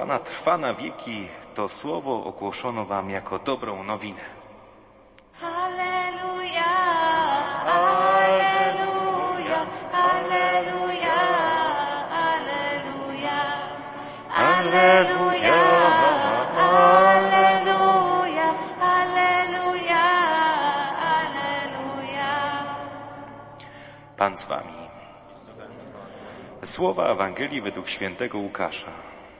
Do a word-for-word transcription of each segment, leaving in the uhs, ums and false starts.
Pana trwa na wieki, to słowo ogłoszono wam jako dobrą nowinę. Alleluja, alleluja, alleluja, alleluja, alleluja, alleluja, alleluja, alleluja. Pan z wami. Słowa Ewangelii według świętego Łukasza.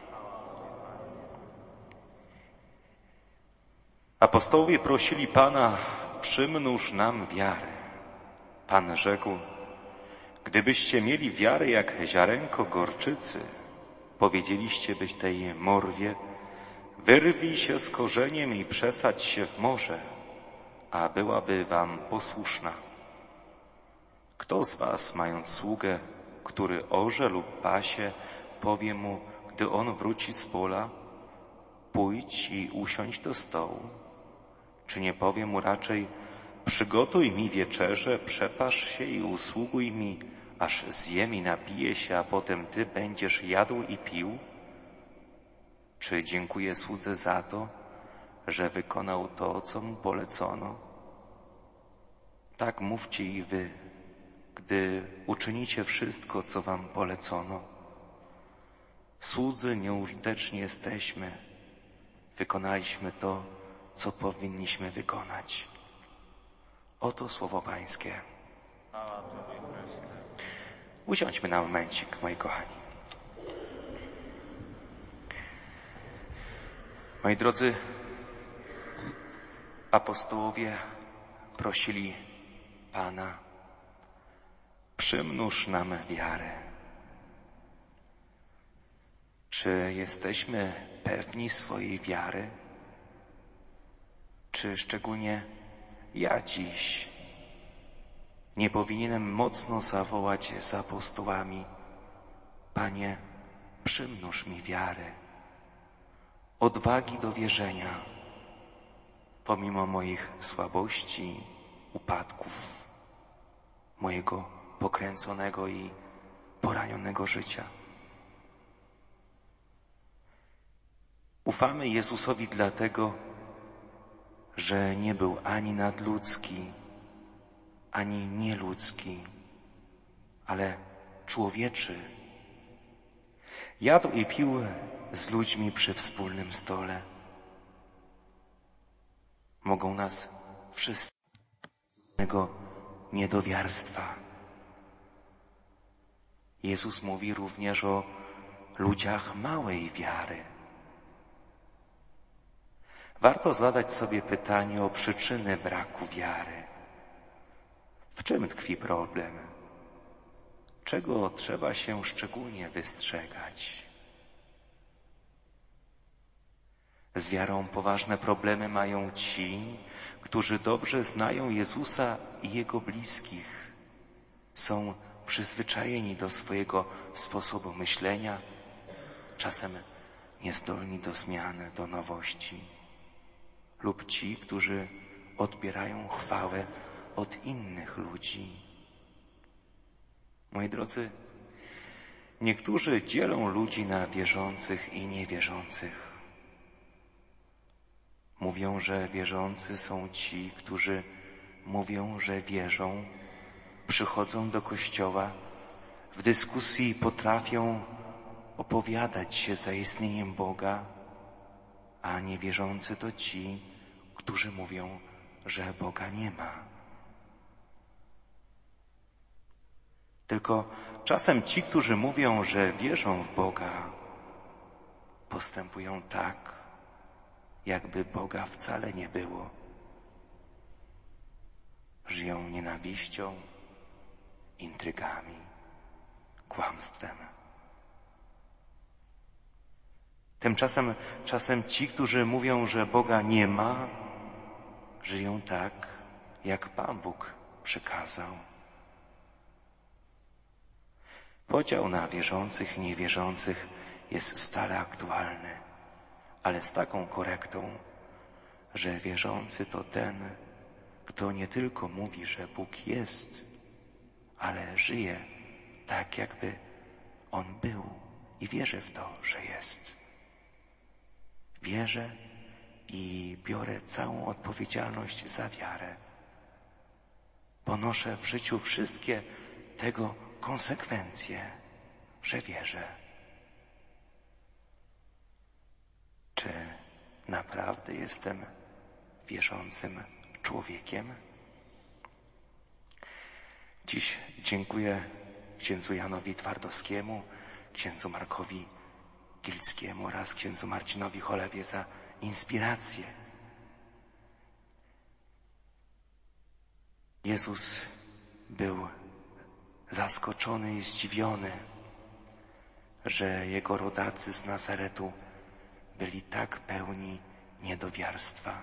Apostołowie prosili Pana, przymnóż nam wiary. Pan rzekł, gdybyście mieli wiarę jak ziarenko gorczycy, powiedzieliście byś tej morwie, wyrwij się z korzeniem i przesadź się w morze, a byłaby wam posłuszna. Kto z was, mając sługę, który orze lub pasie, powie mu, gdy on wróci z pola, pójdź i usiądź do stołu? Czy nie powie mu raczej, przygotuj mi wieczerzę, przepasz się i usługuj mi, aż zjem i napiję się, a potem ty będziesz jadł i pił? Czy dziękuję słudze za to, że wykonał to, co mu polecono? Tak mówcie i wy, gdy uczynicie wszystko, co wam polecono. Słudzy nieużyteczni jesteśmy, wykonaliśmy to, co powinniśmy wykonać. Oto słowo Pańskie. Usiądźmy na momencik, moi kochani. Moi drodzy, apostołowie prosili Pana, przymnóż nam wiarę. Czy jesteśmy pewni swojej wiary? Czy szczególnie ja dziś nie powinienem mocno zawołać z apostołami: Panie, przymnóż mi wiary, odwagi do wierzenia, pomimo moich słabości, upadków, mojego pokręconego i poranionego życia. Ufamy Jezusowi dlatego, że nie był ani nadludzki, ani nieludzki, ale człowieczy. Jadł i pił z ludźmi przy wspólnym stole. Mogą nas wszystkiego niedowiarstwa. Jezus mówi również o ludziach małej wiary. Warto zadać sobie pytanie o przyczyny braku wiary. W czym tkwi problem? Czego trzeba się szczególnie wystrzegać? Z wiarą poważne problemy mają ci, którzy dobrze znają Jezusa i Jego bliskich. Są przyzwyczajeni do swojego sposobu myślenia, czasem niezdolni do zmiany, do nowości. Lub ci, którzy odbierają chwałę od innych ludzi. Moi drodzy, niektórzy dzielą ludzi na wierzących i niewierzących. Mówią, że wierzący są ci, którzy mówią, że wierzą, przychodzą do kościoła, w dyskusji potrafią opowiadać się za istnieniem Boga, a niewierzący to ci, którzy mówią, że Boga nie ma. Tylko czasem ci, którzy mówią, że wierzą w Boga, postępują tak, jakby Boga wcale nie było. Żyją nienawiścią, intrygami, kłamstwem. Tymczasem czasem ci, którzy mówią, że Boga nie ma, żyją tak, jak Pan Bóg przykazał. Podział na wierzących i niewierzących jest stale aktualny, ale z taką korektą, że wierzący to ten, kto nie tylko mówi, że Bóg jest, ale żyje tak, jakby On był i wierzy w to, że jest. Wierzę i biorę całą odpowiedzialność za wiarę. Ponoszę w życiu wszystkie tego konsekwencje, że wierzę. Czy naprawdę jestem wierzącym człowiekiem? Dziś dziękuję księdzu Janowi Twardowskiemu, księdzu Markowi Gilskiemu oraz księdzu Marcinowi Cholewie za inspirację. Jezus był zaskoczony i zdziwiony, że jego rodacy z Nazaretu byli tak pełni niedowiarstwa.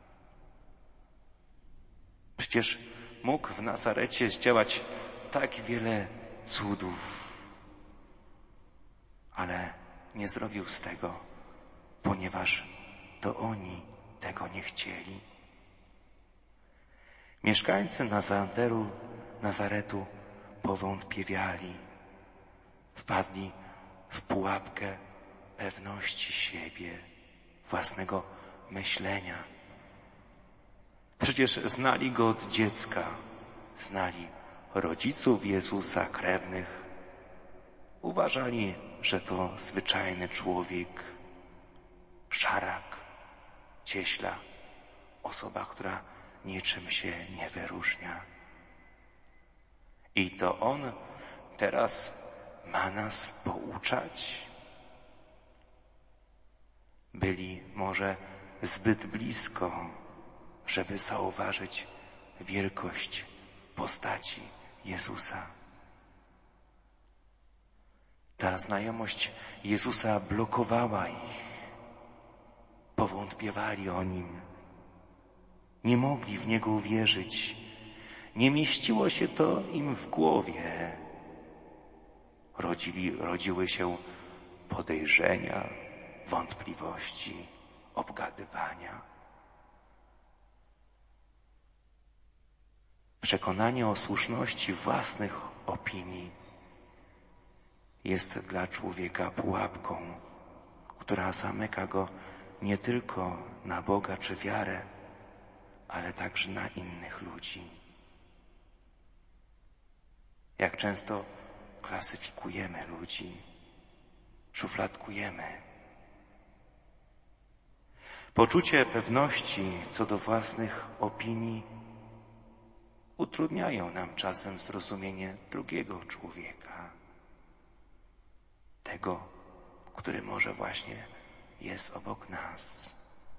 Przecież mógł w Nazarecie zdziałać tak wiele cudów, ale nie zrobił z tego, ponieważ to oni tego nie chcieli. Mieszkańcy Nazaretu, Nazaretu powątpiewiali, wpadli w pułapkę pewności siebie, własnego myślenia. Przecież znali go od dziecka, znali rodziców Jezusa, krewnych. Uważali, że to zwyczajny człowiek, szarak, cieśla, osoba, która niczym się nie wyróżnia. I to on teraz ma nas pouczać? Byli może zbyt blisko, żeby zauważyć wielkość postaci Jezusa. Ta znajomość Jezusa blokowała ich. Powątpiewali o Nim. Nie mogli w Niego uwierzyć. Nie mieściło się to im w głowie. Rodzili, rodziły się podejrzenia, wątpliwości, obgadywania. Przekonanie o słuszności własnych opinii jest dla człowieka pułapką, która zamyka go nie tylko na Boga czy wiarę, ale także na innych ludzi. Jak często klasyfikujemy ludzi, szufladkujemy. Poczucie pewności co do własnych opinii utrudniają nam czasem zrozumienie drugiego człowieka. Tego, który może właśnie jest obok nas.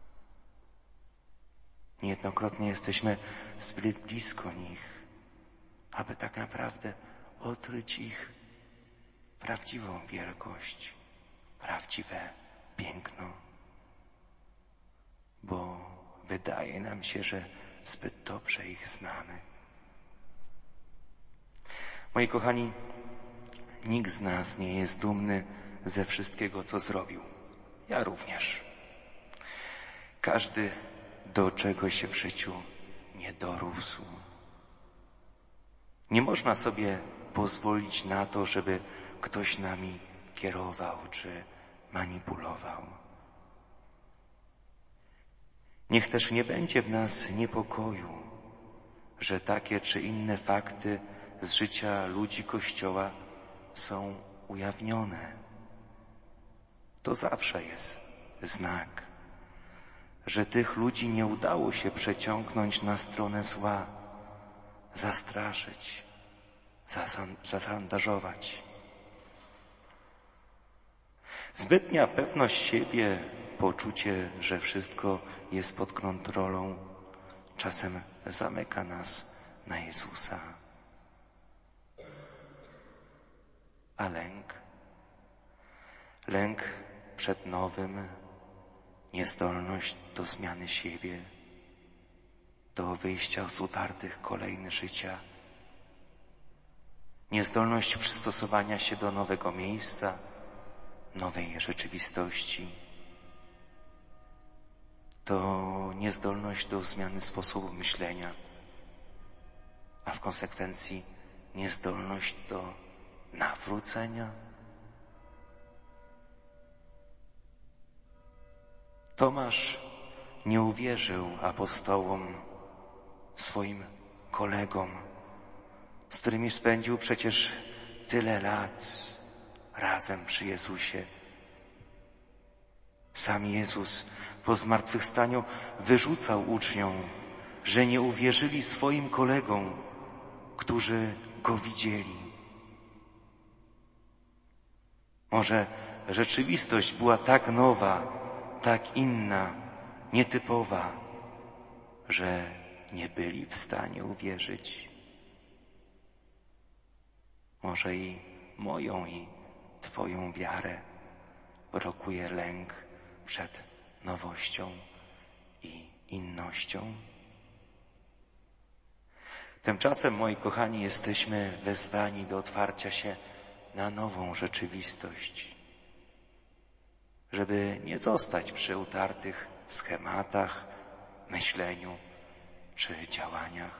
Niejednokrotnie jesteśmy zbyt blisko nich, aby tak naprawdę odkryć ich prawdziwą wielkość, prawdziwe piękno. Bo wydaje nam się, że zbyt dobrze ich znamy. Moi kochani, nikt z nas nie jest dumny ze wszystkiego, co zrobił. Ja również. Każdy do czegoś się w życiu nie dorósł. Nie można sobie pozwolić na to, żeby ktoś nami kierował czy manipulował. Niech też nie będzie w nas niepokoju, że takie czy inne fakty z życia ludzi Kościoła są ujawnione. To zawsze jest znak, że tych ludzi nie udało się przeciągnąć na stronę zła, zastraszyć, zasandażować. Zbytnia pewność siebie, poczucie, że wszystko jest pod kontrolą, czasem zamyka nas na Jezusa. A lęk? Lęk przed nowym, niezdolność do zmiany siebie, do wyjścia z utartych kolejnych życia, niezdolność przystosowania się do nowego miejsca, nowej rzeczywistości. To niezdolność do zmiany sposobu myślenia, a w konsekwencji niezdolność do nawrócenia. Tomasz nie uwierzył apostołom, swoim kolegom, z którymi spędził przecież tyle lat razem przy Jezusie. Sam Jezus po zmartwychwstaniu wyrzucał uczniom, że nie uwierzyli swoim kolegom, którzy Go widzieli. Może rzeczywistość była tak nowa, tak inna, nietypowa, że nie byli w stanie uwierzyć. Może i moją i Twoją wiarę blokuje lęk przed nowością i innością. Tymczasem, moi kochani, jesteśmy wezwani do otwarcia się na nową rzeczywistość, żeby nie zostać przy utartych schematach, myśleniu czy działaniach.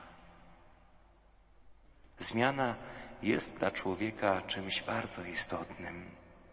Zmiana jest dla człowieka czymś bardzo istotnym.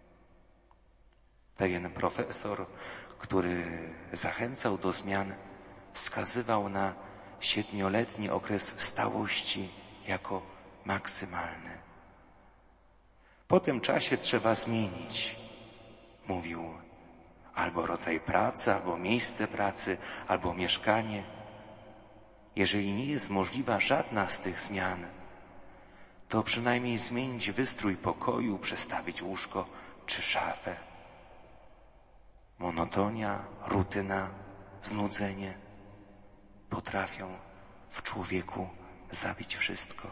Pewien profesor, który zachęcał do zmian, wskazywał na siedmioletni okres stałości jako maksymalny. Po tym czasie trzeba zmienić, mówił, albo rodzaj pracy, albo miejsce pracy, albo mieszkanie. Jeżeli nie jest możliwa żadna z tych zmian, to przynajmniej zmienić wystrój pokoju, przestawić łóżko czy szafę. Monotonia, rutyna, znudzenie potrafią w człowieku zabić wszystko.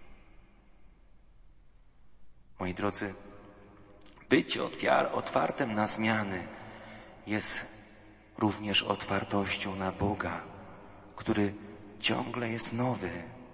Moi drodzy, bycie otwartym na zmiany jest również otwartością na Boga, który ciągle jest nowy.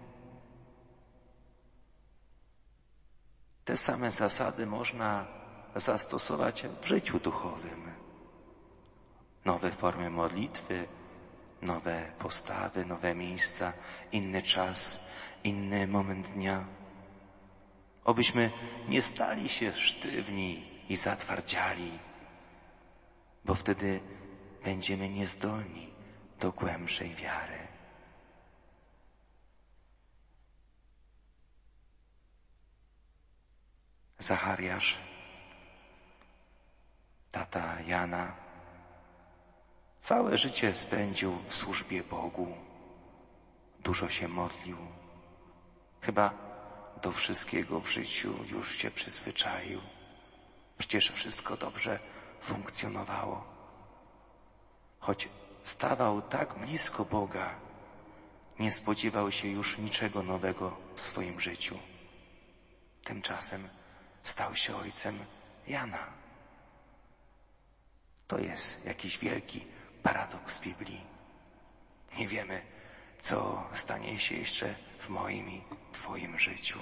Te same zasady można zastosować w życiu duchowym. Nowe formy modlitwy, nowe postawy, nowe miejsca, inny czas, inny moment dnia. Obyśmy nie stali się sztywni i zatwardziali, bo wtedy będziemy niezdolni do głębszej wiary. Zachariasz, tata Jana, całe życie spędził w służbie Bogu. Dużo się modlił. Chyba do wszystkiego w życiu już się przyzwyczaił. Przecież wszystko dobrze funkcjonowało. Choć stawał tak blisko Boga, nie spodziewał się już niczego nowego w swoim życiu. Tymczasem stał się ojcem Jana. To jest jakiś wielki paradoks Biblii. Nie wiemy, co stanie się jeszcze w moim i Twoim życiu.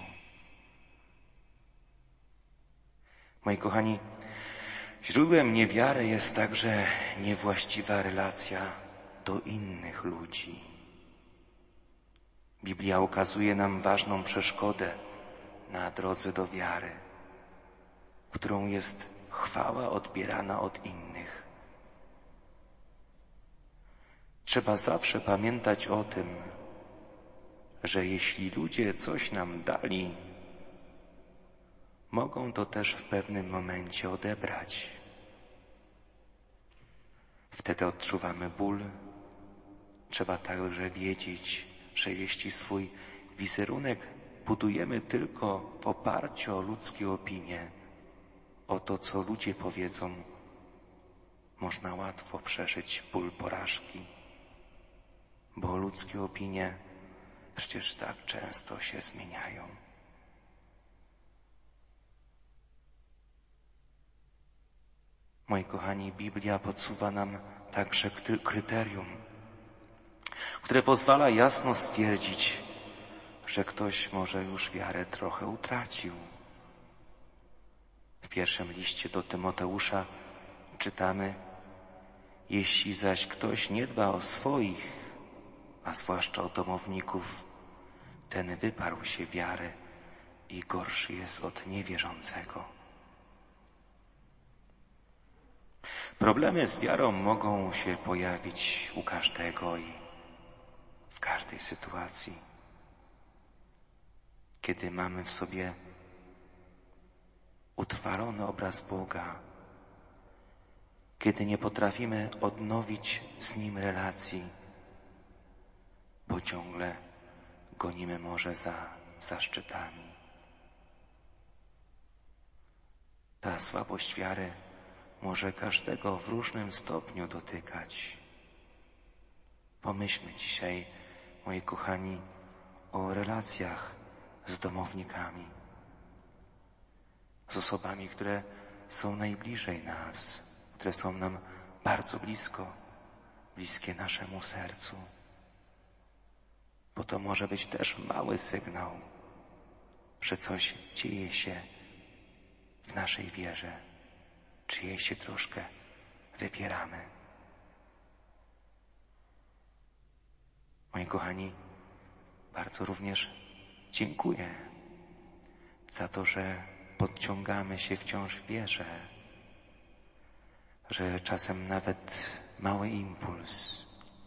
Moi kochani, źródłem niewiary jest także niewłaściwa relacja do innych ludzi. Biblia ukazuje nam ważną przeszkodę na drodze do wiary, którą jest chwała odbierana od innych. Trzeba zawsze pamiętać o tym, że jeśli ludzie coś nam dali, mogą to też w pewnym momencie odebrać. Wtedy odczuwamy ból. Trzeba także wiedzieć, że jeśli swój wizerunek budujemy tylko w oparciu o ludzkie opinie, o to, co ludzie powiedzą, można łatwo przeżyć ból porażki, bo ludzkie opinie przecież tak często się zmieniają. Moi kochani, Biblia podsuwa nam także kryterium, które pozwala jasno stwierdzić, że ktoś może już wiarę trochę utracił. W pierwszym liście do Tymoteusza czytamy: jeśli zaś ktoś nie dba o swoich, a zwłaszcza o domowników, ten wyparł się wiary i gorszy jest od niewierzącego. Problemy z wiarą mogą się pojawić u każdego i w każdej sytuacji. Kiedy mamy w sobie utrwalony obraz Boga, kiedy nie potrafimy odnowić z Nim relacji, bo ciągle gonimy może za zaszczytami. Ta słabość wiary może każdego w różnym stopniu dotykać. Pomyślmy dzisiaj, moi kochani, o relacjach z domownikami, z osobami, które są najbliżej nas, które są nam bardzo blisko, bliskie naszemu sercu. Bo to może być też mały sygnał, że coś dzieje się w naszej wierze, czy jej się troszkę wypieramy. Moi kochani, bardzo również dziękuję za to, że podciągamy się wciąż w wierze, że czasem nawet mały impuls,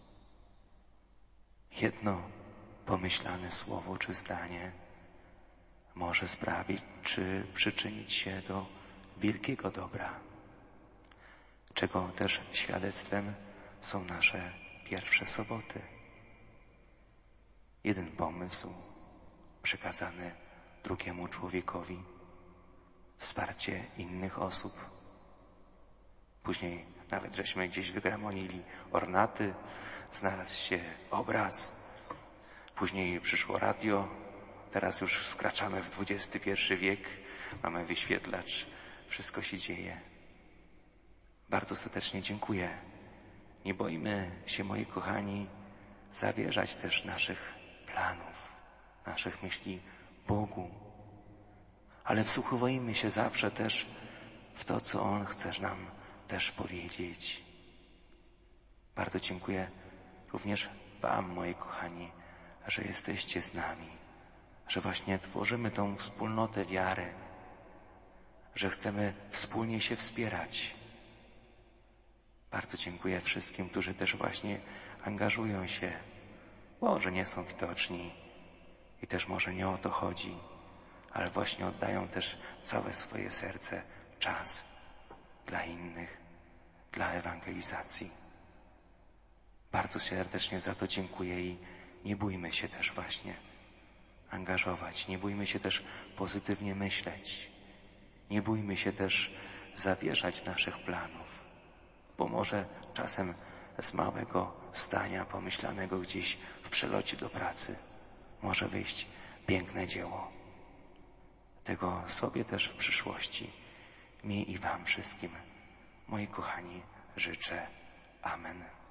jedno pomyślane słowo czy zdanie może sprawić, czy przyczynić się do wielkiego dobra, czego też świadectwem są nasze pierwsze soboty. Jeden pomysł przekazany drugiemu człowiekowi, wsparcie innych osób. Później nawet żeśmy gdzieś wygramonili ornaty, znalazł się obraz. Później przyszło radio, teraz już wkraczamy w dwudziesty pierwszy wiek, mamy wyświetlacz, wszystko się dzieje. Bardzo serdecznie dziękuję. Nie boimy się, moi kochani, zawierzać też naszych planów, naszych myśli Bogu, ale wsłuchujmy się zawsze też w to, co On chce nam też powiedzieć. Bardzo dziękuję również Wam, moi kochani, że jesteście z nami, że właśnie tworzymy tą wspólnotę wiary, że chcemy wspólnie się wspierać. Bardzo dziękuję wszystkim, którzy też właśnie angażują się, może nie są widoczni i też może nie o to chodzi, ale właśnie oddają też całe swoje serce, czas dla innych, dla ewangelizacji. Bardzo serdecznie za to dziękuję i nie bójmy się też właśnie angażować, nie bójmy się też pozytywnie myśleć, nie bójmy się też zawierzać naszych planów, bo może czasem z małego zdania pomyślanego gdzieś w przelocie do pracy może wyjść piękne dzieło. Tego sobie też w przyszłości, mi i Wam wszystkim, moi kochani, życzę. Amen.